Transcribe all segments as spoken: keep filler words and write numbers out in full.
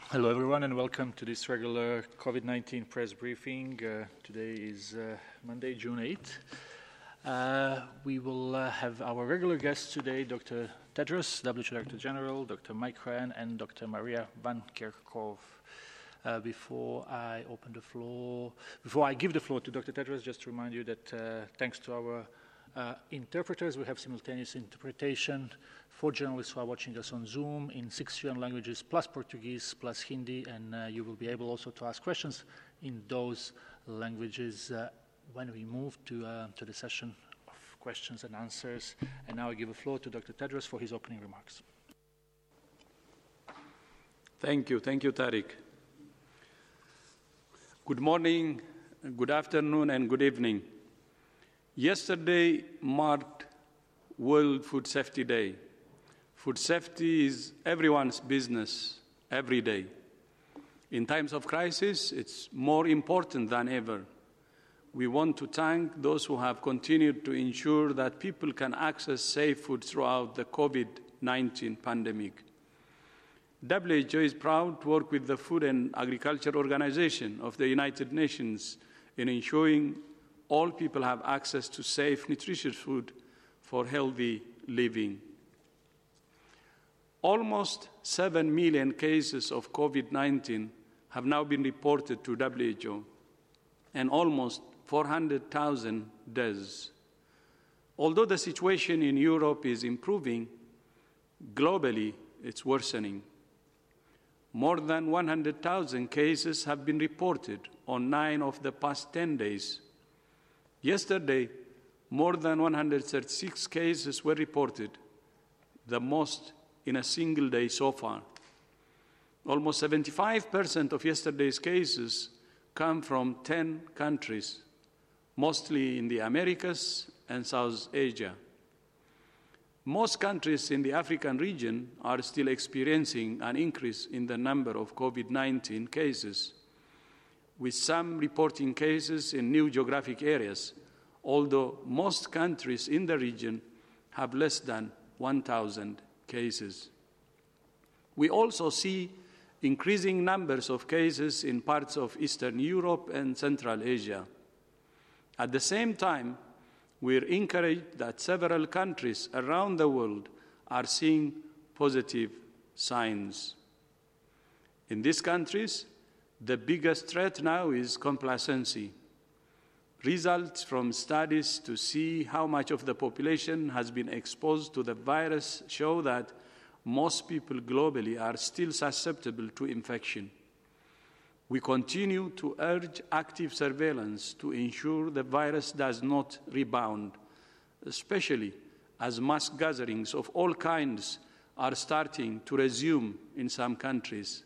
Hello everyone and welcome to this regular COVID nineteen press briefing. Uh, today is uh, Monday, June eighth. Uh, we will uh, have our regular guests today, Doctor Tedros, W H O Director General, Doctor Mike Ryan and Doctor Maria Van Kerkhove. Uh, before I open the floor, before I give the floor to Doctor Tedros, just to remind you that uh, thanks to our uh, interpreters, we have simultaneous interpretation for journalists who are watching us on Zoom in six foreign languages, plus Portuguese, plus Hindi, and uh, you will be able also to ask questions in those languages uh, when we move to, uh, to the session of questions and answers. And now I give the floor to Doctor Tedros for his opening remarks. Thank you. Thank you, Tariq. Good morning, good afternoon, and good evening. Yesterday marked World Food Safety Day. Food safety is everyone's business every day. In times of crisis, it's more important than ever. We want to thank those who have continued to ensure that people can access safe food throughout the COVID nineteen pandemic. W H O is proud to work with the Food and Agriculture Organization of the United Nations in ensuring all people have access to safe, nutritious food for healthy living. Almost seven million cases of COVID nineteen have now been reported to W H O, and almost four hundred thousand deaths. Although the situation in Europe is improving, globally it's worsening. More than one hundred thousand cases have been reported on nine of the past ten days. Yesterday, more than one hundred thirty-six cases were reported, the most in a single day so far. Almost seventy-five percent of yesterday's cases come from ten countries, mostly in the Americas and South Asia. Most countries in the African region are still experiencing an increase in the number of COVID nineteen cases, with some reporting cases in new geographic areas, although most countries in the region have less than one thousand cases. We also see increasing numbers of cases in parts of Eastern Europe and Central Asia. At the same time, we're encouraged that several countries around the world are seeing positive signs. In these countries, the biggest threat now is complacency. Results from studies to see how much of the population has been exposed to the virus show that most people globally are still susceptible to infection. We continue to urge active surveillance to ensure the virus does not rebound, especially as mass gatherings of all kinds are starting to resume in some countries.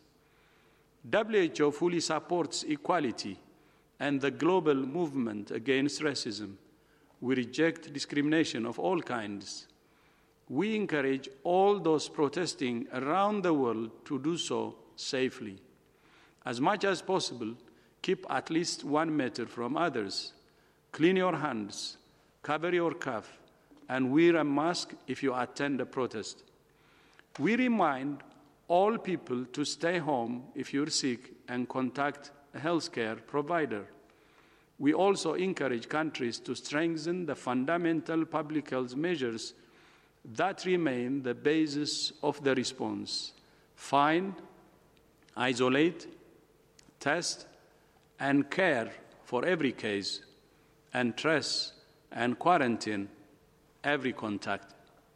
W H O fully supports equality and the global movement against racism. We reject discrimination of all kinds. We encourage all those protesting around the world to do so safely. As much as possible, keep at least one meter from others. Clean your hands, cover your cough, and wear a mask if you attend a protest. We remind all people to stay home if you're sick and contact a healthcare provider. We also encourage countries to strengthen the fundamental public health measures that remain the basis of the response. Find, isolate, test, and care for every case, and trace and quarantine every contact.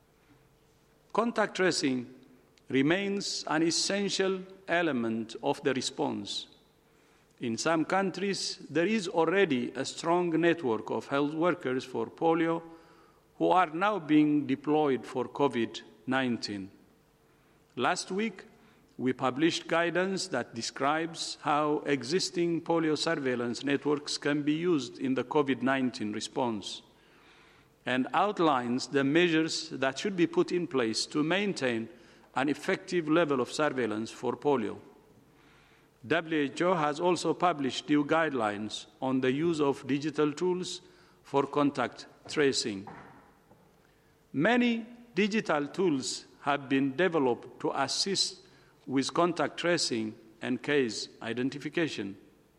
Contact tracing remains an essential element of the response. In some countries, there is already a strong network of health workers for polio who are now being deployed for COVID nineteen. Last week, we published guidance that describes how existing polio surveillance networks can be used in the COVID nineteen response and outlines the measures that should be put in place to maintain an effective level of surveillance for polio. W H O has also published new guidelines on the use of digital tools for contact tracing. Many digital tools have been developed to assist with contact tracing and case identification.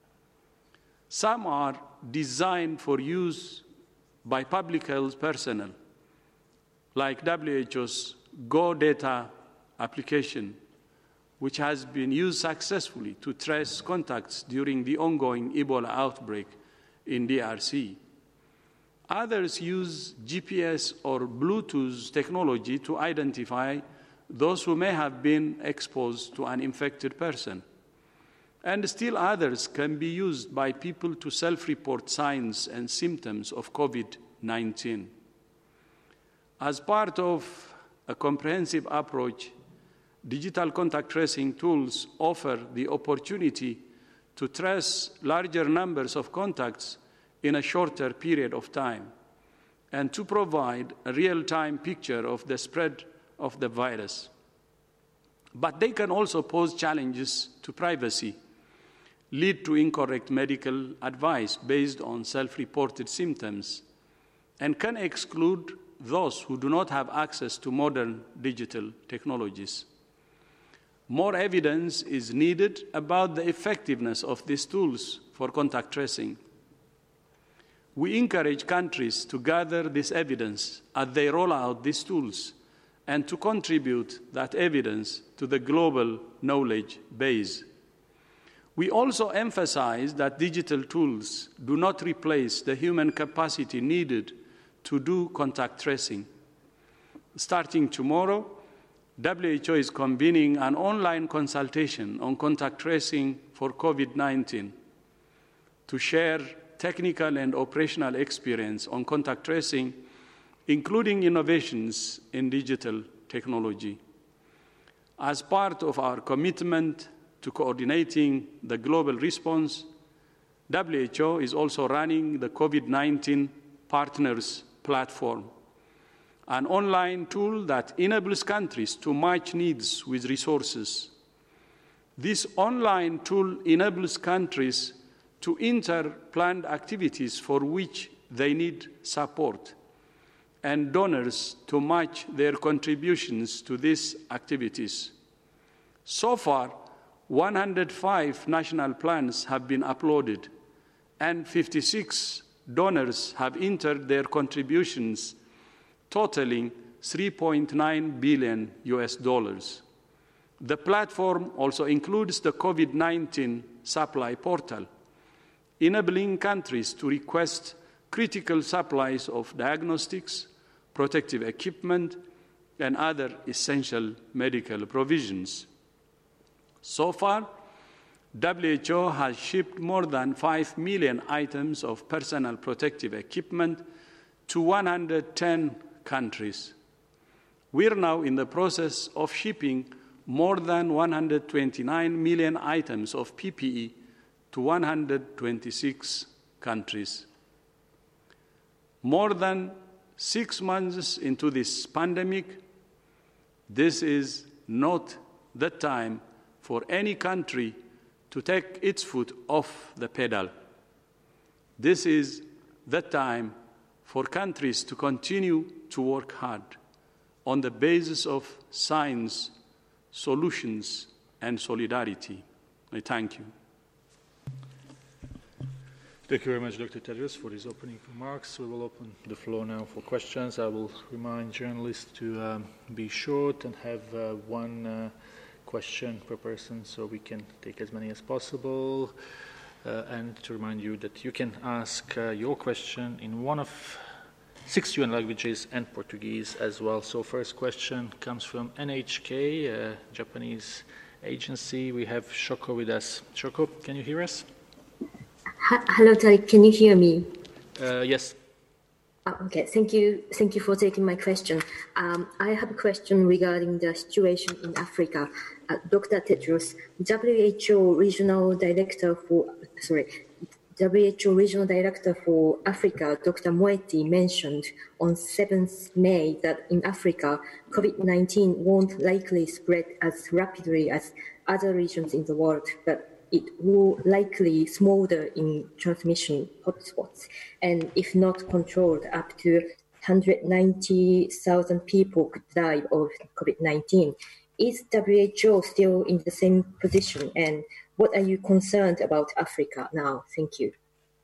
Some are designed for use by public health personnel, like W H O's Go Data application, which has been used successfully to trace contacts during the ongoing Ebola outbreak in D R C. Others use G P S or Bluetooth technology to identify those who may have been exposed to an infected person. And still others can be used by people to self-report signs and symptoms of COVID nineteen. As part of a comprehensive approach, digital contact tracing tools offer the opportunity to trace larger numbers of contacts in a shorter period of time and to provide a real-time picture of the spread of the virus. But they can also pose challenges to privacy, lead to incorrect medical advice based on self-reported symptoms, and can exclude those who do not have access to modern digital technologies. More evidence is needed about the effectiveness of these tools for contact tracing. We encourage countries to gather this evidence as they roll out these tools and to contribute that evidence to the global knowledge base. We also emphasize that digital tools do not replace the human capacity needed to do contact tracing. Starting tomorrow, W H O is convening an online consultation on contact tracing for COVID nineteen to share technical and operational experience on contact tracing, including innovations in digital technology. As part of our commitment to coordinating the global response, W H O is also running the COVID nineteen Partners Platform, an online tool that enables countries to match needs with resources. This online tool enables countries to enter planned activities for which they need support, and donors to match their contributions to these activities. So far, one hundred five national plans have been uploaded, and fifty-six donors have entered their contributions, totaling three point nine billion U S dollars. The platform also includes the COVID nineteen supply portal, enabling countries to request critical supplies of diagnostics, protective equipment, and other essential medical provisions. So far, W H O has shipped more than five million items of personal protective equipment to one hundred ten countries. We are now in the process of shipping more than one hundred twenty-nine million items of P P E to one hundred twenty-six countries. More than six months into this pandemic, this is not the time for any country to take its foot off the pedal. This is the time for countries to continue to work hard on the basis of science, solutions, and solidarity. I thank you. Thank you very much, Doctor Tedros, for these opening remarks. We will open the floor now for questions. I will remind journalists to um, be short and have uh, one uh, question per person so we can take as many as possible. Uh, and to remind you that you can ask uh, your question in one of six U N languages and Portuguese as well. So first question comes from N H K, a Japanese agency. We have Shoko with us. Shoko, can you hear us? Hello, Tariq. Can you hear me? Uh, yes. Oh, okay. Thank you. Thank you for taking my question. Um, I have a question regarding the situation in Africa. Uh, Doctor Tedros, W H O Regional Director for sorry, W H O Regional Director for Africa, Doctor Moeti, mentioned on seventh of May that in Africa, COVID nineteen won't likely spread as rapidly as other regions in the world, but it will likely smolder in transmission hotspots, and if not controlled, up to one hundred ninety thousand people could die of COVID nineteen. is W H O still in the same position? And what are you concerned about Africa now? Thank you.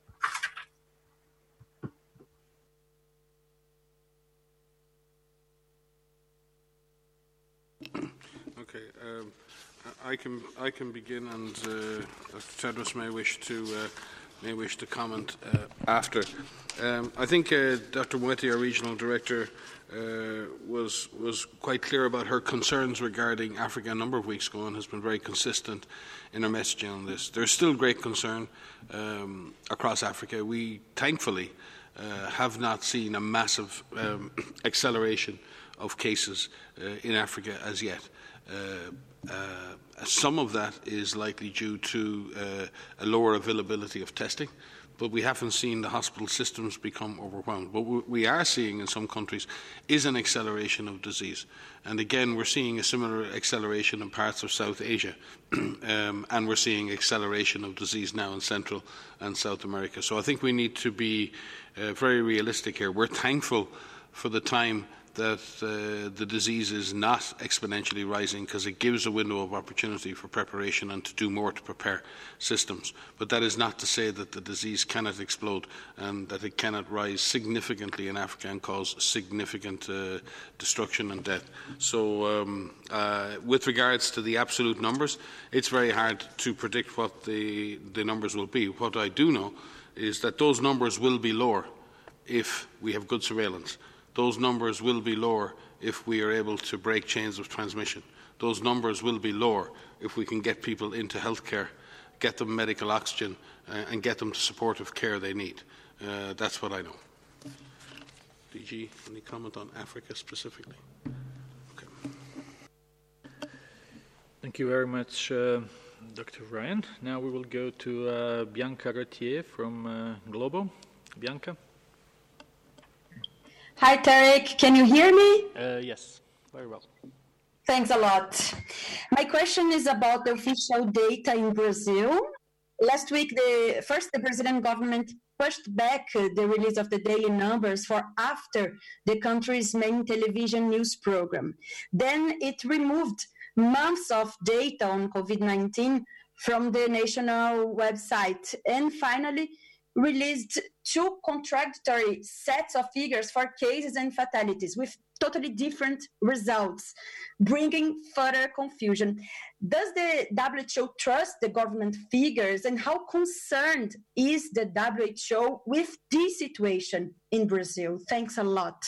Okay, um, I can I can begin, and uh, Doctor Tedros may wish to uh, may wish to comment uh, after. Um, I think uh, Doctor Moeti, our regional director, uh, was was quite clear about her concerns regarding Africa a number of weeks ago, and has been very consistent in her messaging on this. There's still great concern um, across Africa. We thankfully uh, have not seen a massive um, acceleration of cases uh, in Africa as yet. Uh, uh, some of that is likely due to uh, a lower availability of testing, but we haven't seen the hospital systems become overwhelmed. What we are seeing in some countries is an acceleration of disease. And again, we're seeing a similar acceleration in parts of South Asia, um, and we're seeing acceleration of disease now in Central and South America. So I think we need to be uh, very realistic here. We're thankful for the time that uh, the disease is not exponentially rising, because it gives a window of opportunity for preparation and to do more to prepare systems. But that is not to say that the disease cannot explode and that it cannot rise significantly in Africa and cause significant uh, destruction and death. So um, uh, with regards to the absolute numbers, it's very hard to predict what the, the numbers will be. What I do know is that those numbers will be lower if we have good surveillance. Those numbers will be lower if we are able to break chains of transmission. Those numbers will be lower if we can get people into healthcare, get them medical oxygen, uh, and get them the supportive care they need. Uh, that's what I know. D G, any comment on Africa specifically? Okay. Thank you very much, uh, Doctor Ryan. Now we will go to uh, Bianca Retier from uh, Globo. Bianca. Hi, Tarek. Can you hear me? Uh, yes, very well. Thanks a lot. My question is about the official data in Brazil. Last week, the first the Brazilian government pushed back the release of the daily numbers for after the country's main television news program. Then it removed months of data on COVID nineteen from the national website, and finally released two contradictory sets of figures for cases and fatalities with totally different results, bringing further confusion. Does the W H O trust the government figures, and how concerned is the W H O with this situation in Brazil? Thanks a lot.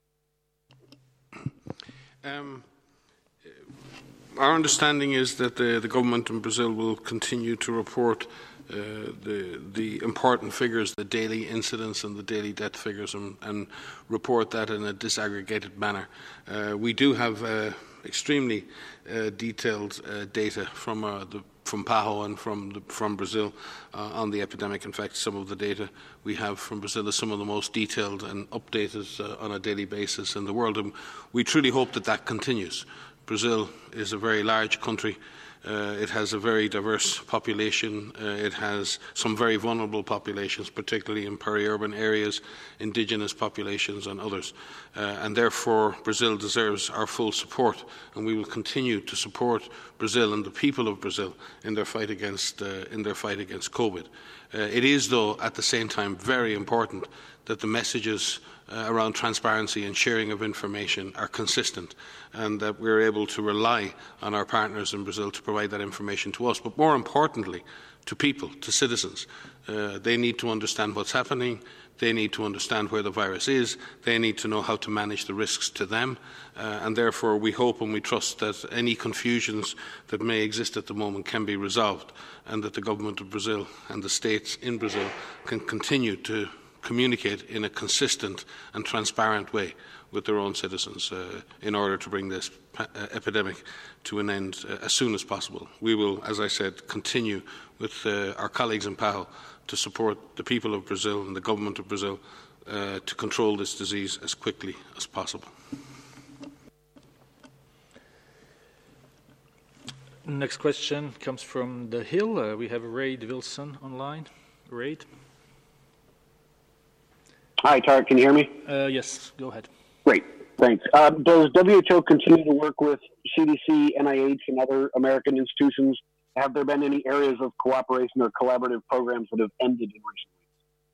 Um, our understanding is that the, the government in Brazil will continue to report Uh, the, the important figures, the daily incidents and the daily death figures, and, and report that in a disaggregated manner. Uh, we do have uh, extremely uh, detailed uh, data from uh, the from PAHO and from the, from Brazil uh, on the epidemic. In fact, some of the data we have from Brazil is some of the most detailed and updated uh, on a daily basis in the world, and we truly hope that that continues. Brazil is a very large country. Uh, it has a very diverse population. Uh, it has some very vulnerable populations, particularly in peri-urban areas, indigenous populations and others. Uh, and therefore, Brazil deserves our full support, and we will continue to support Brazil and the people of Brazil in their fight against, uh, in their fight against COVID. Uh, it is, though, at the same time, very important that the messages uh, around transparency and sharing of information are consistent, and that we're able to rely on our partners in Brazil to provide that information to us, but more importantly, to people, to citizens. Uh, they need to understand what's happening. They need to understand where the virus is. They need to know how to manage the risks to them. Uh, and therefore, we hope and we trust that any confusions that may exist at the moment can be resolved, and that the government of Brazil and the states in Brazil can continue to communicate in a consistent and transparent way with their own citizens uh, in order to bring this uh, epidemic to an end uh, as soon as possible. We will, as I said, continue with uh, our colleagues in PAHO to support the people of Brazil and the government of Brazil uh, to control this disease as quickly as possible. Next question comes from The Hill. Uh, we have Reid Wilson online. Reid? Hi, Tarek, can you hear me? Uh, yes, go ahead. Great. Thanks. Uh, does W H O continue to work with C D C, N I H, and other American institutions? Have there been any areas of cooperation or collaborative programs that have ended in recent weeks?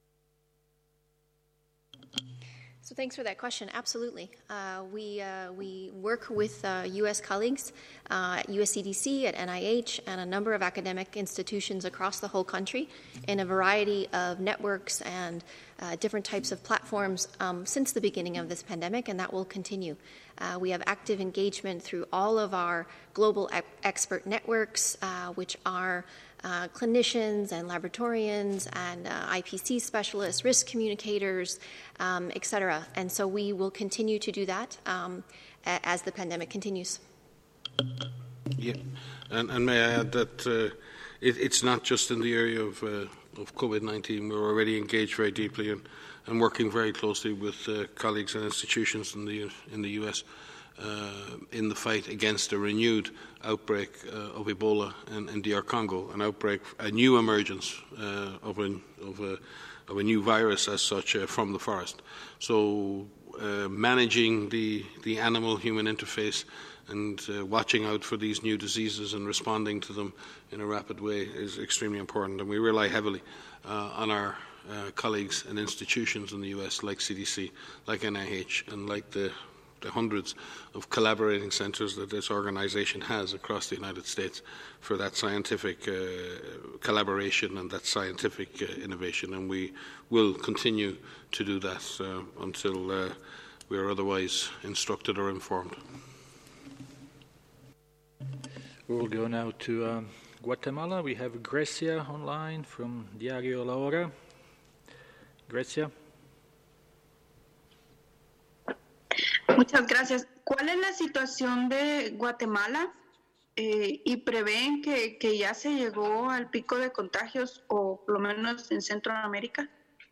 So thanks for that question. Absolutely. Uh, we, uh, we work with uh, U S colleagues uh, at U S C D C, at N I H, and a number of academic institutions across the whole country in a variety of networks and uh, different types of platforms um, since the beginning of this pandemic, and that will continue. Uh, we have active engagement through all of our global e- expert networks, uh, which are Uh, clinicians and laboratorians and uh, I P C specialists, risk communicators, um, et cetera. And so we will continue to do that um, a- as the pandemic continues. Yeah, and, and may I add that uh, it, it's not just in the area of, uh, of COVID nineteen. We're already engaged very deeply and, and working very closely with uh, colleagues and institutions in the, in the U S Uh, in the fight against a renewed outbreak uh, of Ebola in, in D R Congo, an outbreak, a new emergence uh, of, a, of, a, of a new virus as such uh, from the forest. So uh, managing the, the animal-human interface and uh, watching out for these new diseases and responding to them in a rapid way is extremely important, and we rely heavily uh, on our uh, colleagues and institutions in the U S like C D C, like N I H, and like the the hundreds of collaborating centres that this organisation has across the United States for that scientific uh, collaboration and that scientific uh, innovation. And we will continue to do that uh, until uh, we are otherwise instructed or informed. We will go now to um, Guatemala. We have Grecia online from Diario La Hora. Grecia. Muchas gracias. ¿Cuál es la situación de Guatemala? Eh, ¿Y prevén que, que ya se llegó al pico de contagios, o por lo menos en Centroamérica?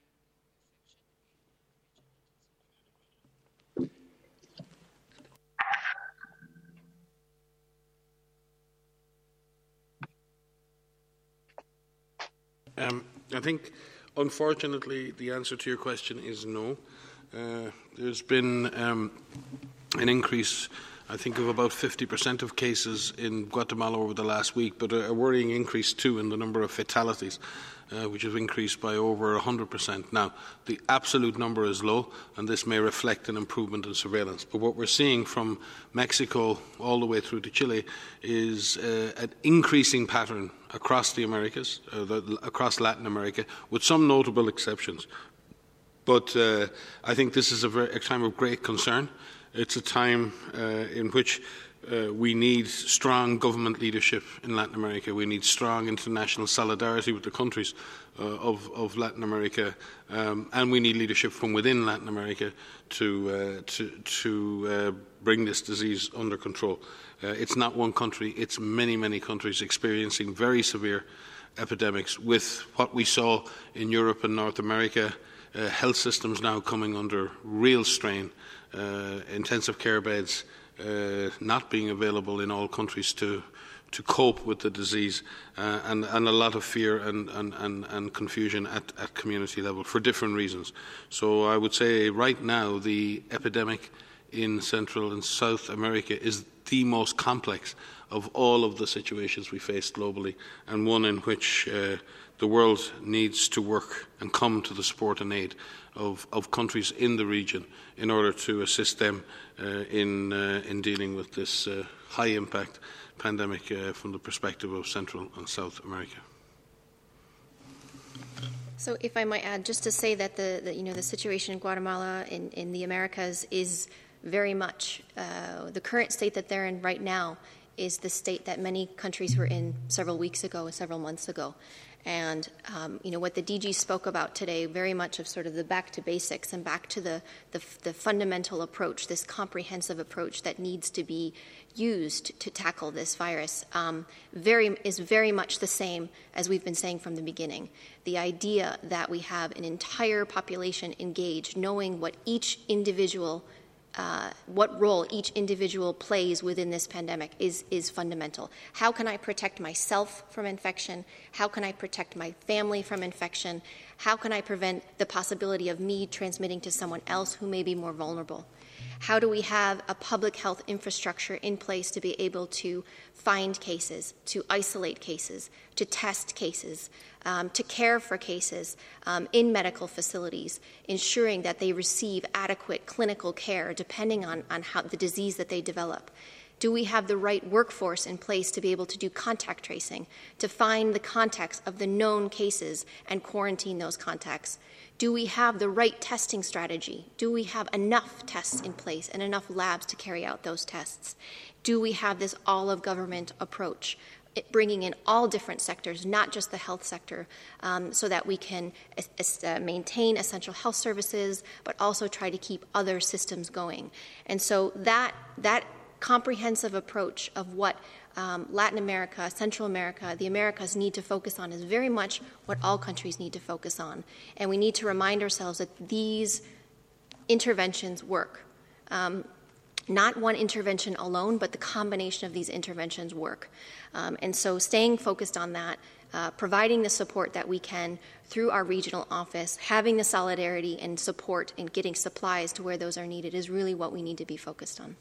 Um, I think, unfortunately, the answer to your question is no. Uh, there's been um, an increase, I think, of about fifty percent of cases in Guatemala over the last week, but a, a worrying increase too in the number of fatalities, uh, which have increased by over one hundred percent. Now, the absolute number is low, and this may reflect an improvement in surveillance. But what we're seeing from Mexico all the way through to Chile is uh, an increasing pattern across the Americas, uh, the, across Latin America, with some notable exceptions. But uh, I think this is a, very, a time of great concern. It's a time uh, in which uh, we need strong government leadership in Latin America. We need strong international solidarity with the countries uh, of, of Latin America, um, and we need leadership from within Latin America to uh, to, to uh, bring this disease under control. Uh, it's not one country; it's many, many countries experiencing very severe epidemics. With what we saw in Europe and North America. Uh, health systems now coming under real strain, uh, intensive care beds uh, not being available in all countries to to cope with the disease, uh, and, and a lot of fear and, and, and, and confusion at, at community level for different reasons. So I would say right now the epidemic in Central and South America is the most complex of all of the situations we face globally, and one in which uh, the world needs to work and come to the support and aid of, of countries in the region in order to assist them uh, in, uh, in dealing with this uh, high-impact pandemic uh, from the perspective of Central and South America. So if I might add, just to say that the, the you know the situation in Guatemala in, in the Americas is very much uh, the current state that they're in right now is the state that many countries were in several weeks ago, several months ago. And, um, you know, what the D G spoke about today, very much of sort of the back to basics and back to the, the, the fundamental approach, this comprehensive approach that needs to be used to tackle this virus, um, very is very much the same as we've been saying from the beginning. The idea that we have an entire population engaged, knowing what each individual Uh, what role each individual plays within this pandemic is, is fundamental. How can I protect myself from infection? How can I protect my family from infection? How can I prevent the possibility of me transmitting to someone else who may be more vulnerable? How do we have a public health infrastructure in place to be able to find cases, to isolate cases, to test cases, um, to care for cases um, in medical facilities, ensuring that they receive adequate clinical care depending on, on how the disease that they develop? Do we have the right workforce in place to be able to do contact tracing, to find the contacts of the known cases and quarantine those contacts? Do we have the right testing strategy? Do we have enough tests in place and enough labs to carry out those tests? Do we have this all-of-government approach, it bringing in all different sectors, not just the health sector, um, so that we can uh, maintain essential health services, but also try to keep other systems going? And so that that comprehensive approach of what um, Latin America, Central America, the Americas need to focus on is very much what all countries need to focus on. And we need to remind ourselves that these interventions work. Um, not one intervention alone, but the combination of these interventions work. Um, and so staying focused on that, uh, providing the support that we can through our regional office, having the solidarity and support and getting supplies to where those are needed is really what we need to be focused on.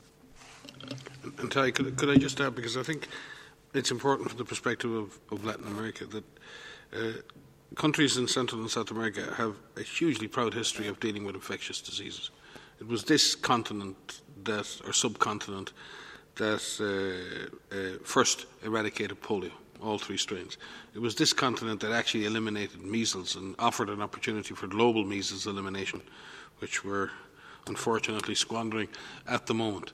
And Ty, could, could I just add, because I think it's important from the perspective of, of Latin America that uh, countries in Central and South America have a hugely proud history of dealing with infectious diseases. It was this continent that, or subcontinent, that uh, uh, first eradicated polio, all three strains. It was this continent that actually eliminated measles and offered an opportunity for global measles elimination, which we're unfortunately squandering at the moment.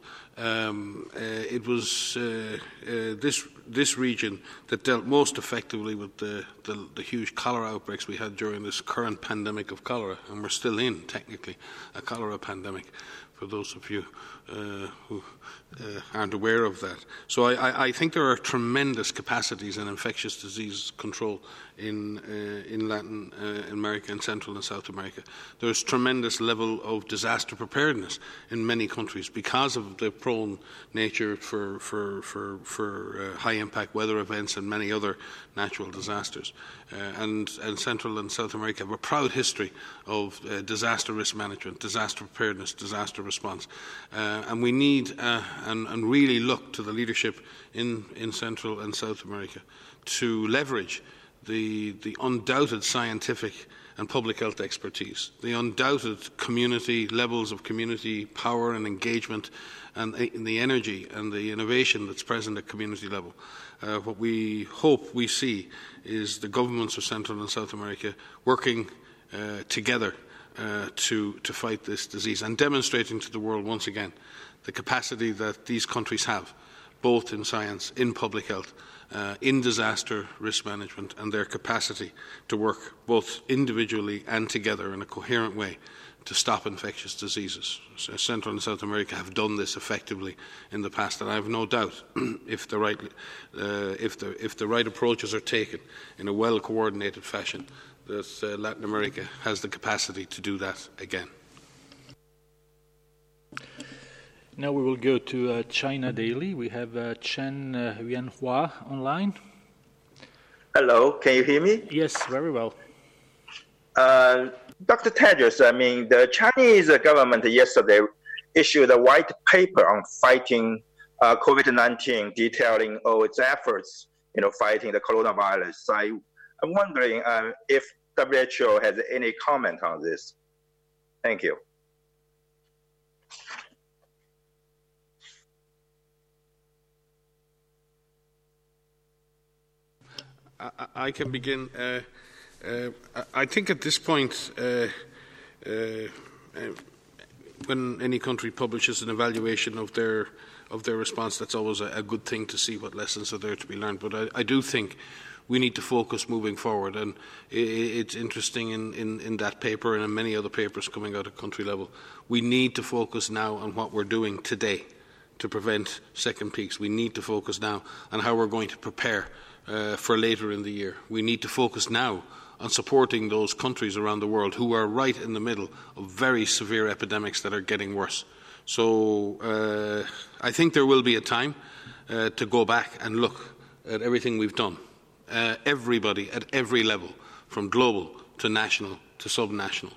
Um, uh, it was uh, uh, this this region that dealt most effectively with the, the, the huge cholera outbreaks we had during this current pandemic of cholera, and we're still in, technically, a cholera pandemic, for those of you uh, who uh, aren't aware of that. So I, I think there are tremendous capacities in infectious disease control in, uh, in Latin uh, America and Central and South America. There's tremendous level of disaster preparedness in many countries because of the prone nature for, for, for, for uh, high-impact weather events and many other natural disasters. Uh, and, and Central and South America have a proud history of uh, disaster risk management, disaster preparedness, disaster response. Uh, and we need uh, and, and really look to the leadership in, in Central and South America to leverage the, the undoubted scientific and public health expertise, the undoubted community levels of community power and engagement, and the energy and the innovation that's present at community level. Uh, what we hope we see is the governments of Central and South America working uh, together uh, to, to fight this disease and demonstrating to the world once again the capacity that these countries have, both in science, in public health, uh, in disaster risk management, and their capacity to work both individually and together in a coherent way to stop infectious diseases. So Central and South America have done this effectively in the past, and I have no doubt if the right, uh, if the if the right approaches are taken in a well-coordinated fashion, that uh, Latin America has the capacity to do that again. Now we will go to uh, China Daily. We have uh, Chen uh, Yuanhua online. Hello, can you hear me? Yes, very well. Uh, Doctor Tedros, I mean, the Chinese government yesterday issued a white paper on fighting uh, COVID nineteen, detailing all its efforts, you know, fighting the coronavirus. I, I'm wondering uh, if W H O has any comment on this. Thank you. I, I can begin. Uh, uh, I think at this point, uh, uh, uh, when any country publishes an evaluation of their of their response, that's always a, a good thing to see what lessons are there to be learned. But I, I do think we need to focus moving forward, and it, it's interesting in, in, in that paper and in many other papers coming out at country level. We need to focus now on what we're doing today to prevent second peaks. We need to focus now on how we're going to prepare Uh, for later in the year. We need to focus now on supporting those countries around the world who are right in the middle of very severe epidemics that are getting worse. So uh, I think there will be a time uh, to go back and look at everything we've done. Uh, everybody at every level, from global to national to subnational,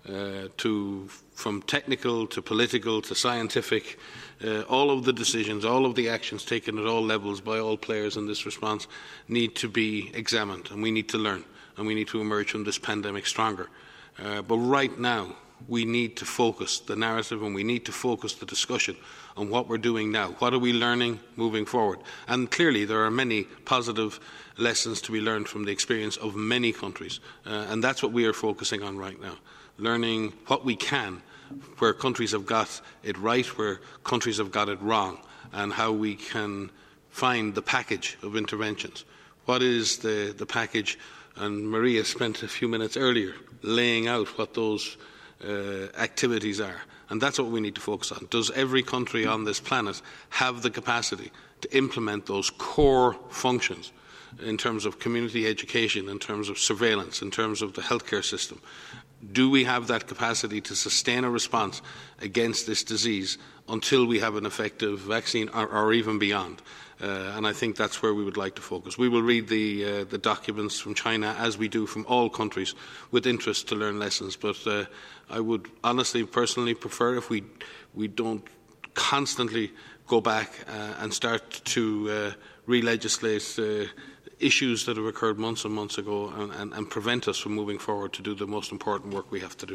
uh, to from technical to political to scientific. Uh, all of the decisions, all of the actions taken at all levels by all players in this response need to be examined, and we need to learn, and we need to emerge from this pandemic stronger. Uh, but right now, we need to focus the narrative and we need to focus the discussion on what we're doing now. What are we learning moving forward? And clearly there are many positive lessons to be learned from the experience of many countries. Uh, and that's what we are focusing on right now. Learning what we can, where countries have got it right, where countries have got it wrong, and how we can find the package of interventions. What is the, the package? And Maria spent a few minutes earlier laying out what those Uh, activities are, and that's what we need to focus on. Does every country on this planet have the capacity to implement those core functions in terms of community education, in terms of surveillance, in terms of the healthcare system? Do we have that capacity to sustain a response against this disease until we have an effective vaccine, or, or even beyond? Uh, and I think that's where we would like to focus. We will read the, uh, the documents from China, as we do from all countries, with interest to learn lessons. But uh, I would honestly, personally prefer if we, we don't constantly go back uh, and start to uh, re-legislate uh, issues that have occurred months and months ago and, and, and prevent us from moving forward to do the most important work we have to do.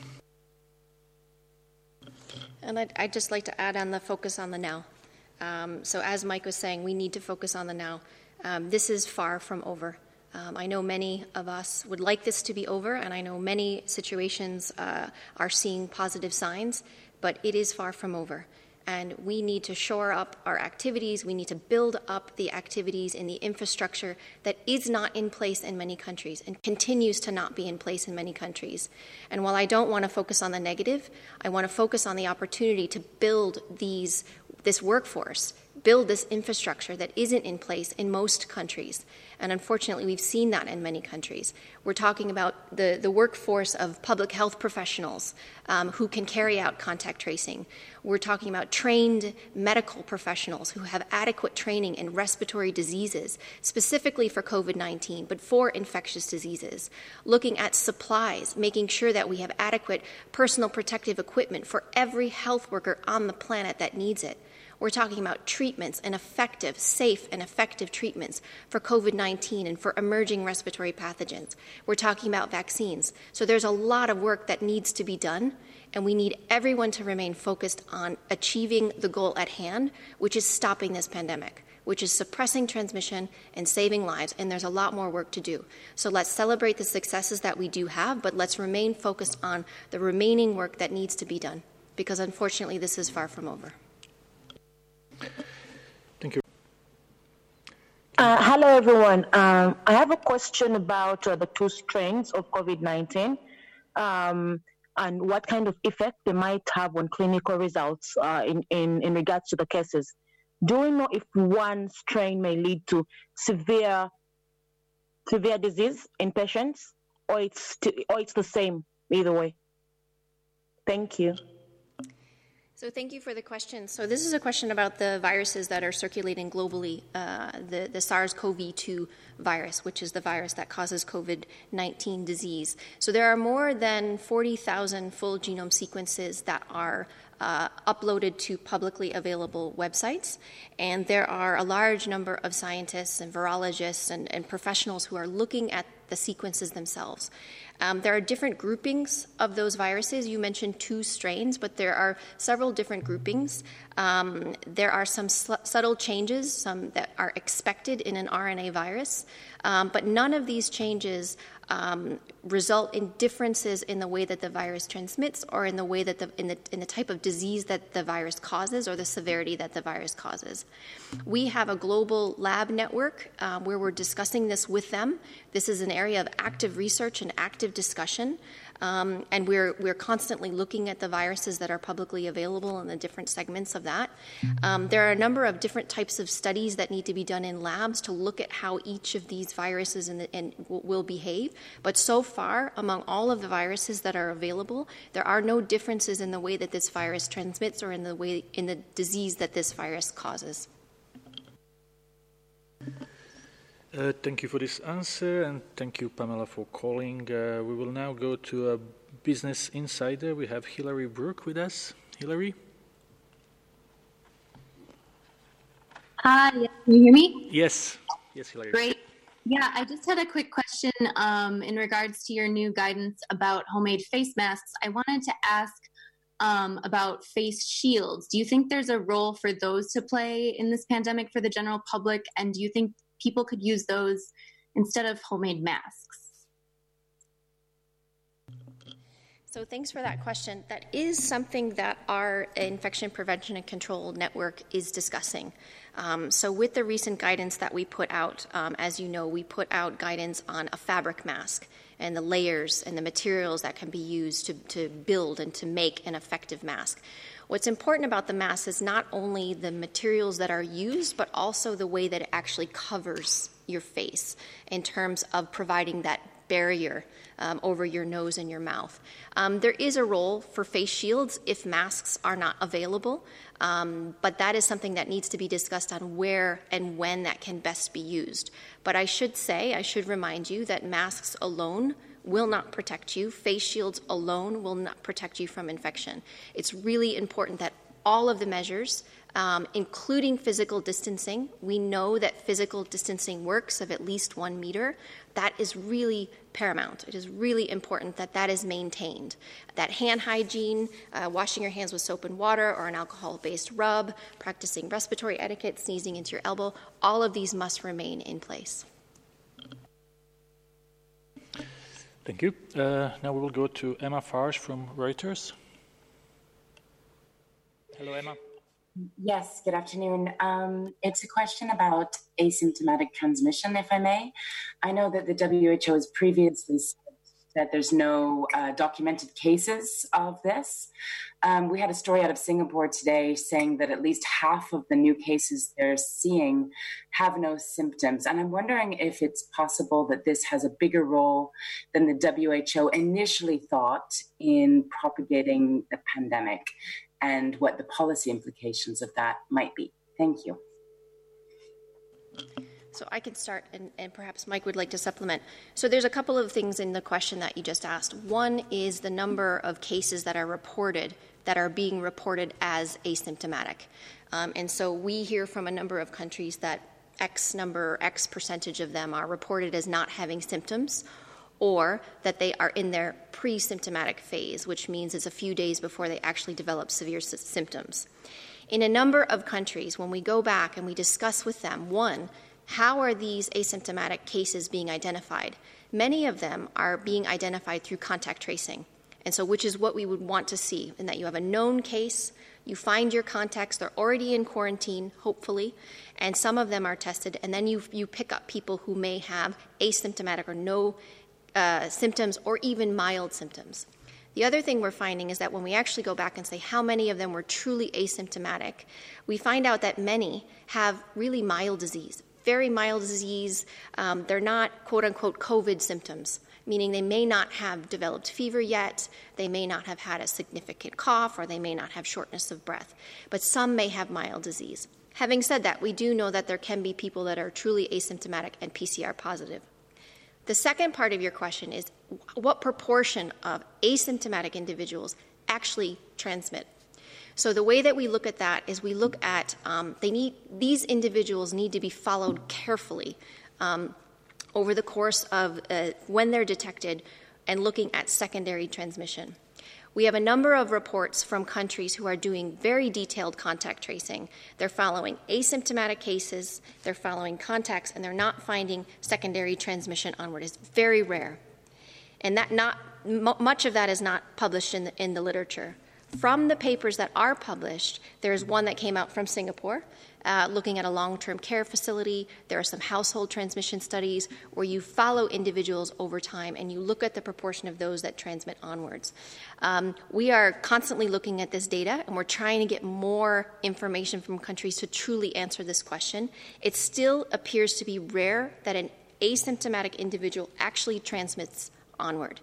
And I'd, I'd just like to add on the focus on the now. Um, so as Mike was saying, we need to focus on the now. Um, this is far from over. Um, I know many of us would like this to be over, and I know many situations uh, are seeing positive signs, but it is far from over. And we need to shore up our activities. We need to build up the activities in the infrastructure that is not in place in many countries and continues to not be in place in many countries. And while I don't want to focus on the negative, I want to focus on the opportunity to build these this workforce, build this infrastructure that isn't in place in most countries. And unfortunately, we've seen that in many countries. We're talking about the, the workforce of public health professionals um, who can carry out contact tracing. We're talking about trained medical professionals who have adequate training in respiratory diseases, specifically for COVID nineteen, but for infectious diseases. Looking at supplies, making sure that we have adequate personal protective equipment for every health worker on the planet that needs it. We're talking about treatments and effective, safe and effective treatments for COVID nineteen and for emerging respiratory pathogens. We're talking about vaccines. So there's a lot of work that needs to be done, and we need everyone to remain focused on achieving the goal at hand, which is stopping this pandemic, which is suppressing transmission and saving lives, and there's a lot more work to do. So let's celebrate the successes that we do have, but let's remain focused on the remaining work that needs to be done, because unfortunately this is far from over. Thank you. Uh, hello, everyone. Um, I have a question about uh, the two strains of COVID nineteen um, and what kind of effect they might have on clinical results uh, in, in, in regards to the cases. Do we know if one strain may lead to severe severe disease in patients, or it's, to, or it's the same either way? Thank you. So thank you for the question. So this is a question about the viruses that are circulating globally, uh, the, the SARS-C o V two virus, which is the virus that causes COVID nineteen disease. So there are more than forty thousand full genome sequences that are uh, uploaded to publicly available websites, and there are a large number of scientists and virologists and, and professionals who are looking at the sequences themselves. Um, there are different groupings of those viruses. You mentioned two strains, but there are several different groupings. Um, there are some sl- subtle changes, some that are expected in an R N A virus, um, but none of these changes um, result in differences in the way that the virus transmits or in the way that the in the in the type of disease that the virus causes or the severity that the virus causes. We have a global lab network uh, where we're discussing this with them. This is an area of active research and active discussion, um, and we're we're constantly looking at the viruses that are publicly available and the different segments of that. Um, there are a number of different types of studies that need to be done in labs to look at how each of these viruses in the, in, will behave. But so far, among all of the viruses that are available, there are no differences in the way that this virus transmits or in the way in the disease that this virus causes. Uh, thank you for this answer, and thank you, Pamela, for calling. Uh, we will now go to uh, Business Insider, we have Hilary Brooke with us. Hilary? Hi, can you hear me? Yes. Yes, Hilary. Great. Yeah, I just had a quick question um, in regards to your new guidance about homemade face masks. I wanted to ask um, about face shields. Do you think there's a role for those to play in this pandemic for the general public? And do you think people could use those instead of homemade masks? So thanks for that question. That is something that our Infection Prevention and Control Network is discussing. Um, so with the recent guidance that we put out, um, as you know, we put out guidance on a fabric mask and the layers and the materials that can be used to, to build and to make an effective mask. What's important about the mask is not only the materials that are used, but also the way that it actually covers your face in terms of providing that barrier um, over your nose and your mouth. Um, there is a role for face shields if masks are not available, um, but that is something that needs to be discussed on where and when that can best be used. But I should say, I should remind you that masks alone will not protect you. Face shields alone will not protect you from infection. It's really important that all of the measures, um, including physical distancing, we know that physical distancing works of at least one meter. That is really paramount. It is really important that that is maintained. That hand hygiene, uh, washing your hands with soap and water or an alcohol-based rub, practicing respiratory etiquette, sneezing into your elbow, all of these must remain in place. Thank you. Uh, now we will go to Emma Farge from Reuters. Hello, Emma. Yes, good afternoon. Um, it's a question about asymptomatic transmission, if I may. I know that the W H O has previously said that there's no uh, documented cases of this. Um, we had a story out of Singapore today saying that at least half of the new cases they're seeing have no symptoms. And I'm wondering if it's possible that this has a bigger role than the W H O initially thought in propagating the pandemic, and what the policy implications of that might be. Thank you. So I can start, and, and perhaps Mike would like to supplement. So there's a couple of things in the question that you just asked. One is the number of cases that are reported, that are being reported as asymptomatic. Um, and so we hear from a number of countries that X number, X percentage of them are reported as not having symptoms, or that they are in their pre-symptomatic phase, which means it's a few days before they actually develop severe sy- symptoms. In a number of countries, when we go back and we discuss with them, one, how are these asymptomatic cases being identified? Many of them are being identified through contact tracing, and so which is what we would want to see, in that you have a known case, you find your contacts, they're already in quarantine, hopefully, and some of them are tested, and then you, you pick up people who may have asymptomatic or no Uh, symptoms or even mild symptoms. The other thing we're finding is that when we actually go back and say how many of them were truly asymptomatic, we find out that many have really mild disease, very mild disease. Um, they're not quote-unquote COVID symptoms, meaning they may not have developed fever yet, they may not have had a significant cough, or they may not have shortness of breath, but some may have mild disease. Having said that, we do know that there can be people that are truly asymptomatic and P C R positive. The second part of your question is what proportion of asymptomatic individuals actually transmit. So the way that we look at that is we look at um, they need these individuals need to be followed carefully um, over the course of uh, when they're detected and looking at secondary transmission. We have a number of reports from countries who are doing very detailed contact tracing. They're following asymptomatic cases, they're following contacts, and they're not finding secondary transmission onward. It's very rare. And that not m- much of that is not published in the, in the literature. From the papers that are published, there's one that came out from Singapore, uh, looking at a long-term care facility. There are some household transmission studies where you follow individuals over time and you look at the proportion of those that transmit onwards. Um, we are constantly looking at this data, and we're trying to get more information from countries to truly answer this question. It still appears to be rare that an asymptomatic individual actually transmits onward.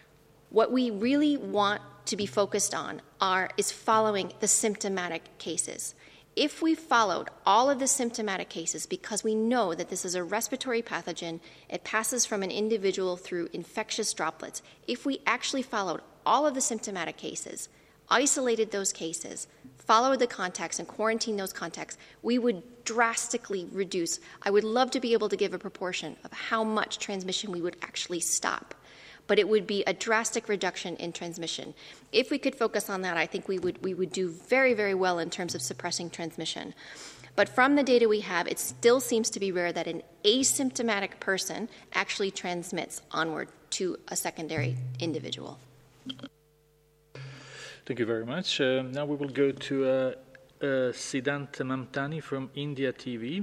What we really want to be focused on are is following the symptomatic cases. If we followed all of the symptomatic cases, because we know that this is a respiratory pathogen, it passes from an individual through infectious droplets. If we actually followed all of the symptomatic cases, isolated those cases, followed the contacts and quarantined those contacts, we would drastically reduce. I would love to be able to give a proportion of how much transmission we would actually stop, but it would be a drastic reduction in transmission. If we could focus on that, I think we would we would do very, very well in terms of suppressing transmission. But from the data we have, it still seems to be rare that an asymptomatic person actually transmits onward to a secondary individual. Thank you very much. Uh, now we will go to uh, uh, Siddhant Mamtani from India T V.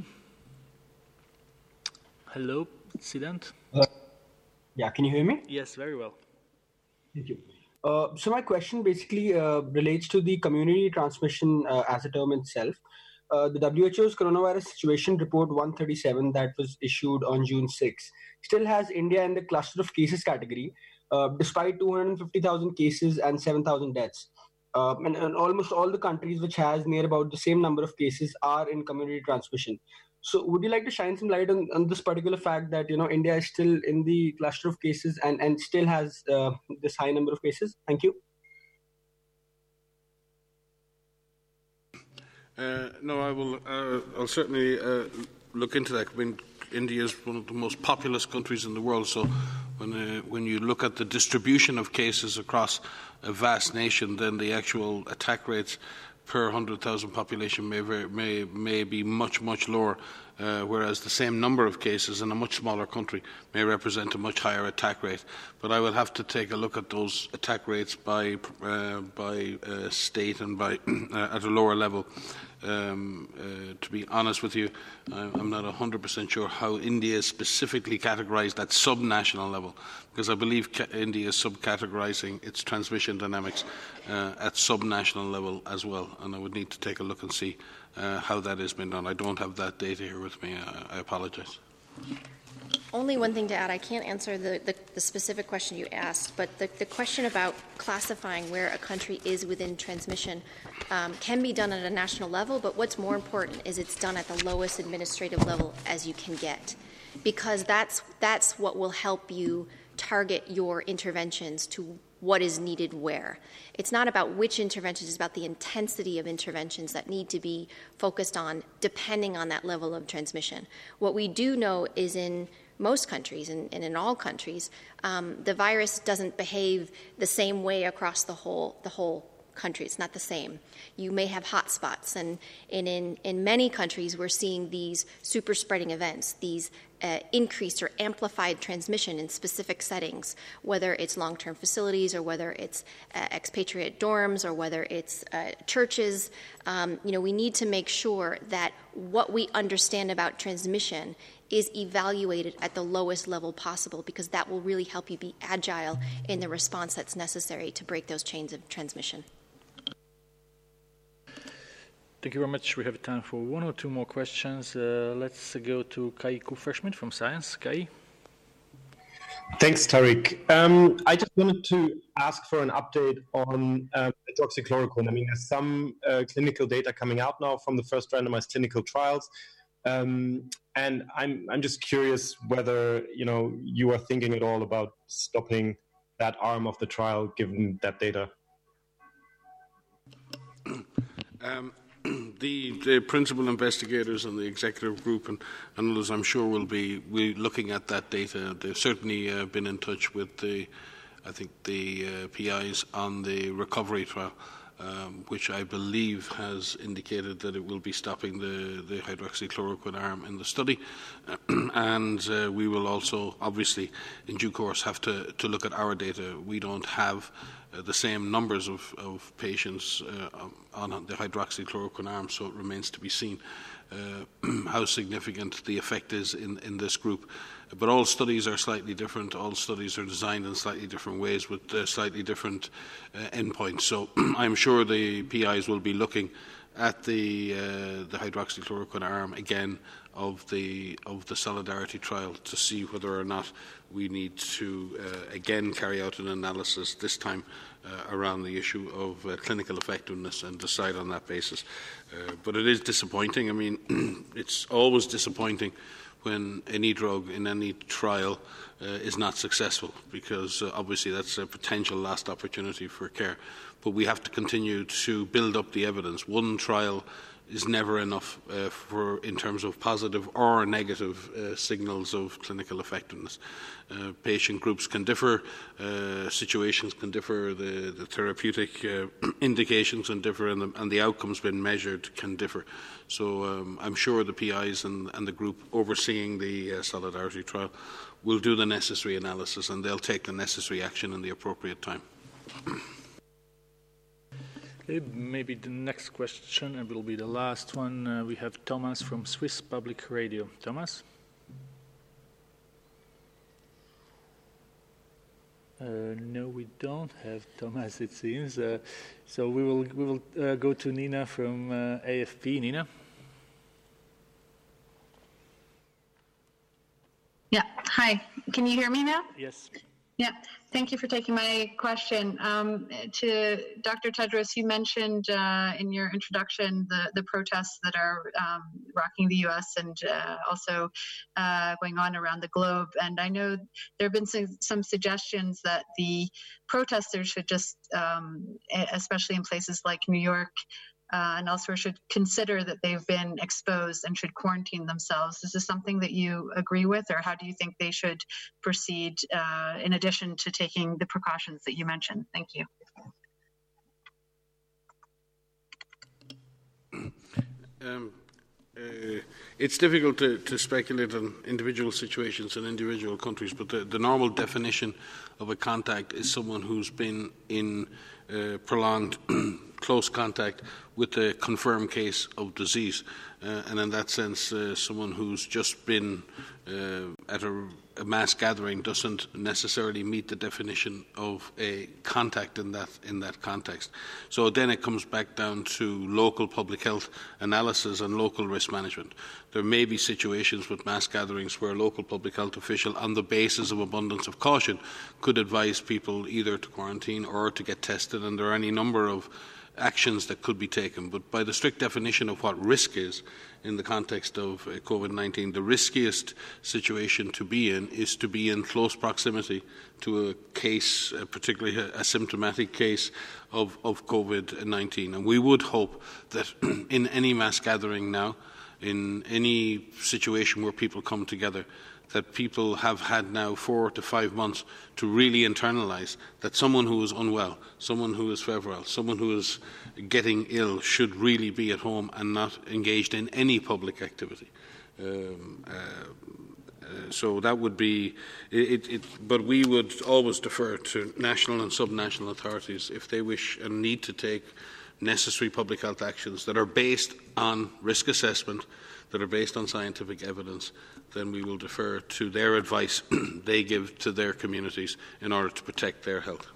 Hello, Siddhant. Uh, yeah, can you hear me? Yes, very well. Thank you. Uh, so my question basically uh, relates to the community transmission uh, as a term itself. Uh, the W H O's coronavirus situation report one thirty-seven that was issued on June sixth still has India in the cluster of cases category, uh, despite two hundred fifty thousand cases and seven thousand deaths. Uh, and, and almost all the countries which has near about the same number of cases are in community transmission. So would you like to shine some light on, on this particular fact that, you know, India is still in the cluster of cases and, and still has uh, this high number of cases? Thank you. Uh, no, I will. Uh, I'll certainly uh, look into that. I mean, India is one of the most populous countries in the world, so when uh, when you look at the distribution of cases across a vast nation, then the actual attack rates per one hundred thousand population may, very, may, may be much, much lower, uh, whereas the same number of cases in a much smaller country may represent a much higher attack rate. But I will have to take a look at those attack rates by, uh, by uh, state and by uh, at a lower level. Um, uh, to be honest with you, I'm not one hundred percent sure how India is specifically categorised at sub-national level, because I believe ca- India is sub-categorising its transmission dynamics uh, at sub-national level as well, and I would need to take a look and see uh, how that has been done. I don't have that data here with me. I, I apologise. Only one thing to add. I can't answer the, the, the specific question you asked, but the, the question about classifying where a country is within transmission um, can be done at a national level, but what's more important is it's done at the lowest administrative level as you can get, because that's, that's what will help you target your interventions to what is needed where. It's not about which interventions, it's about the intensity of interventions that need to be focused on depending on that level of transmission. What we do know is in most countries and, and in all countries, um, the virus doesn't behave the same way across the whole the whole country. It's not the same. You may have hot spots, and, and in, in many countries we're seeing these super spreading events, these uh, increased or amplified transmission in specific settings, whether it's long-term facilities or whether it's uh, expatriate dorms or whether it's uh, churches. Um, you know, we need to make sure that what we understand about transmission is evaluated at the lowest level possible, because that will really help you be agile in the response that's necessary to break those chains of transmission. Thank you very much. We have time for one or two more questions. Uh, let's go to Kai Kupferschmidt from Science. Kai? Thanks, Tariq. Um, I just wanted to ask for an update on um, hydroxychloroquine. I mean, there's some uh, clinical data coming out now from the first randomized clinical trials. Um, and I'm, I'm just curious whether, you know, you are thinking at all about stopping that arm of the trial given that data. Um, the, the principal investigators and the executive group and, and others, I'm sure, will be we looking at that data. They've certainly uh, been in touch with the, I think, the uh, P Is on the recovery trial, um, which I believe has indicated that it will be stopping the, the hydroxychloroquine arm in the study. and uh, we will also, obviously, in due course, have to, to look at our data. We don't have Uh, the same numbers of, of patients uh, on the hydroxychloroquine arm, so it remains to be seen uh, how significant the effect is in, in this group. But all studies are slightly different. All studies are designed in slightly different ways with uh, slightly different uh, endpoints. So I'm sure the P Is will be looking at the, uh, the hydroxychloroquine arm again of the of the Solidarity trial to see whether or not we need to uh, again carry out an analysis, this time uh, around the issue of uh, clinical effectiveness, and decide on that basis. Uh, but it is disappointing. I mean, it's always disappointing when any drug in any trial uh, is not successful, because uh, obviously that's a potential last opportunity for care. But we have to continue to build up the evidence. One trial is never enough uh, for, in terms of positive or negative uh, signals of clinical effectiveness. Uh, patient groups can differ, uh, situations can differ, the, the therapeutic uh, indications can differ, and the, and the outcomes being measured can differ. So um, I'm sure the P Is and, and the group overseeing the uh, Solidarity trial will do the necessary analysis, and they'll take the necessary action in the appropriate time. Okay, maybe the next question, and will be the last one. Uh, we have Thomas from Swiss Public Radio. Thomas? Uh, no, we don't have Thomas, it seems. Uh, so we will we will uh, go to Nina from uh, A F P. Nina? Yeah. Hi. Can you hear me now? Yes. Yeah, thank you for taking my question. Um, to Doctor Tedros, you mentioned uh, in your introduction the, the protests that are um, rocking the U S and uh, also uh, going on around the globe. And I know there have been some, some suggestions that the protesters should just, um, especially in places like New York, Uh, and elsewhere, should consider that they've been exposed and should quarantine themselves. Is this something that you agree with, or how do you think they should proceed uh, in addition to taking the precautions that you mentioned? Thank you. Um, uh, it's difficult to, to speculate on individual situations in individual countries, but the, the normal definition of a contact is someone who's been in uh, prolonged close contact with a confirmed case of disease. Uh, and in that sense, uh, someone who's just been uh, at a, a mass gathering doesn't necessarily meet the definition of a contact in that, in that context. So then it comes back down to local public health analysis and local risk management. There may be situations with mass gatherings where a local public health official, on the basis of abundance of caution, could advise people either to quarantine or to get tested, and there are any number of actions that could be taken. But by the strict definition of what risk is in the context of uh, COVID nineteen, the riskiest situation to be in is to be in close proximity to a case, uh, particularly a, a symptomatic case of, of COVID nineteen. And we would hope that in any mass gathering now, in any situation where people come together, that people have had now four to five months to really internalise that someone who is unwell, someone who is febrile, someone who is getting ill should really be at home and not engaged in any public activity. Um, uh, uh, so that would be it, it, but we would always defer to national and subnational authorities if they wish and need to take necessary public health actions that are based on risk assessment, that are based on scientific evidence. Then we will defer to their advice they give to their communities in order to protect their health.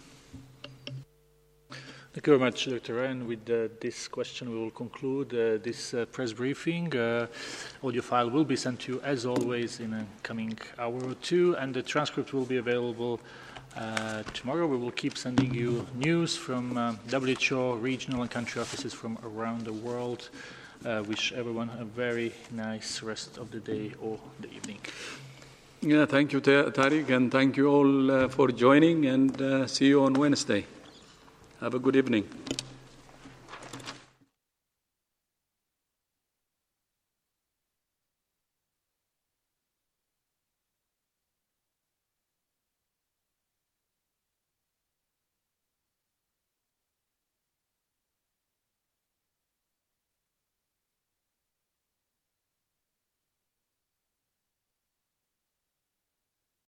Thank you very much, Doctor Ryan. With uh, this question, we will conclude uh, this uh, press briefing. Uh, audio file will be sent to you, as always, in a coming hour or two, and the transcript will be available uh, tomorrow. We will keep sending you news from uh, W H O, regional and country offices from around the world. Uh, wish everyone a very nice rest of the day or the evening. Yeah, thank you, Tariq, and thank you all uh, for joining, and uh, see you on Wednesday. Have a good evening.